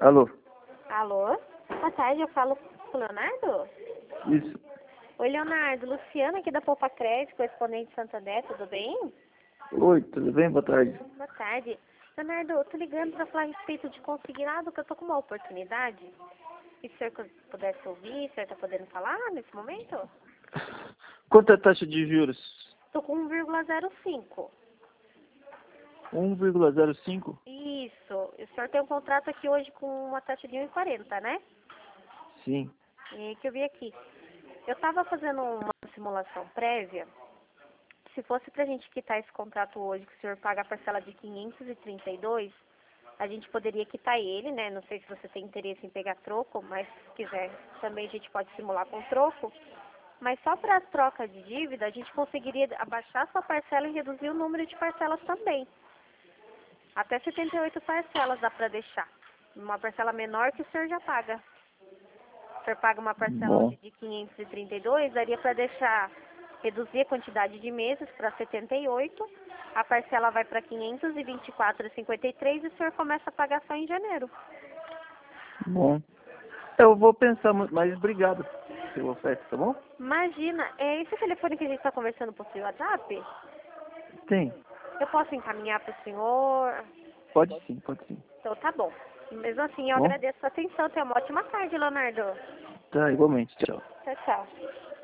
Alô? Alô? Boa tarde, eu falo com o Leonardo? Isso. Oi, Leonardo. Luciana aqui da Poupa Crédito, correspondente Santander, tudo bem? Oi, tudo bem? Boa tarde. Boa tarde. Leonardo, eu tô ligando para falar a respeito de consignado, que eu tô com uma oportunidade. E se o senhor pudesse ouvir, o senhor tá podendo falar nesse momento? Quanto é a taxa de juros? Tô com 1,05. 1,05? Isso. O senhor tem um contrato aqui hoje com uma taxa de 1,40, né? Sim. E que eu vi aqui. Eu estava fazendo uma simulação prévia. Se fosse para a gente quitar esse contrato hoje, que o senhor paga a parcela de 532, a gente poderia quitar ele, né? Não sei se você tem interesse em pegar troco, mas se quiser também a gente pode simular com troco. Mas só para a troca de dívida, a gente conseguiria abaixar sua parcela e reduzir o número de parcelas também. Até 78 parcelas dá para deixar. Uma parcela menor que o senhor já paga. O senhor paga uma parcela Bom. hoje de 532, daria para deixar, reduzir a quantidade de meses para 78, a parcela vai para 524,53 e o senhor começa a pagar só em janeiro. Bom. Eu vou pensar, mas obrigado pela oferta, tá bom? Imagina, é esse telefone que a gente está conversando por seu WhatsApp? Tem. Eu posso encaminhar para o senhor? Pode sim, pode sim. Então tá bom. Mesmo assim, eu Bom? agradeço a atenção. Tenha uma ótima tarde, Leonardo. Tá, igualmente. Tchau. Tchau, tchau.